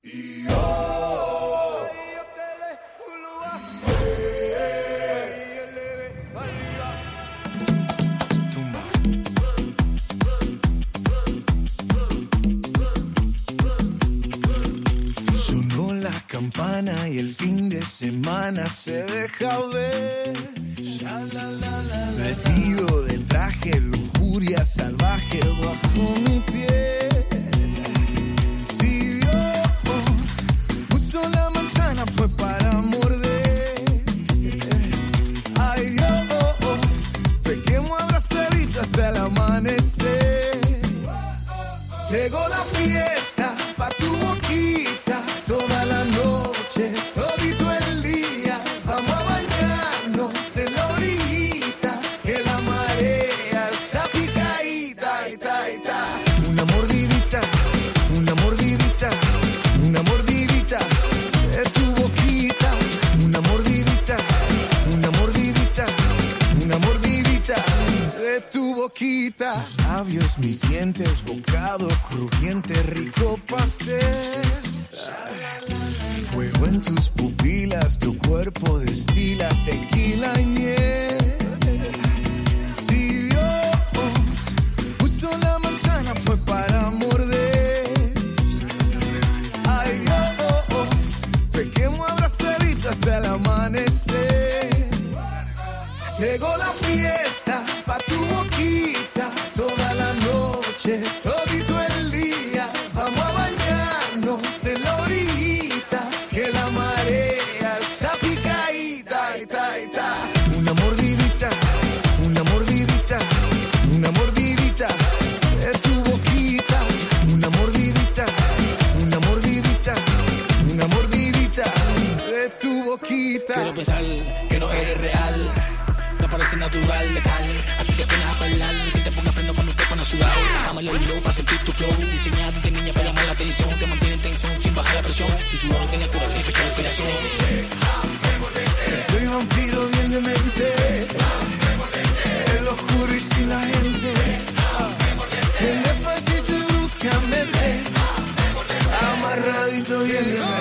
Sonó la campana y el fin de semana se deja ver. Vestido de traje, lujuria salvaje bajo mi piel. Si Dios puso la manzana fue para morder. Ay Dios, pequemos abrazaditos hasta el amanecer. Llegó la fiesta pa' tu boquita, toda la noche, todito el día. Vamos a bañarnos en la orillita, que la marea está picadita, ita, ita. Una mordidita, una mordidita, una mordidita de tu boquita. Una mordidita, una mordidita, una mordidita de tu boquita. Tus labios, mis dientes, bocado crujiente, rico pastel. Fuego en tus pupilas, tu cuerpo destila tequila y miel. Si Dios puso la manzana fue para morder. Ay Dios, pequemos abrazaditos hasta el amanecer. Llegó la fiesta pa' tu boquita, toda la noche, todito el día. Vamos a bañarnos en la orillita, que la marea está picadita, ita, ita. Una mordidita, una mordidita, una mordidita de tu boquita. Una mordidita, una mordidita, una mordidita de tu boquita. Quiero pensar que no eres real, no parece natural, letal. Así que pones a bailar y que te ponga freno cuando te pones sudado. Dámelo el low para sentir tu flow. Diseñado de niña para llamar la atención. Te mantiene en tensión sin bajar la presión. Tu sudor tiene cura y fecha de operación. Estoy vampiro bien de mente, en lo oscuro y sin la gente. Ven despacito y búscame, amarradito bien de mente.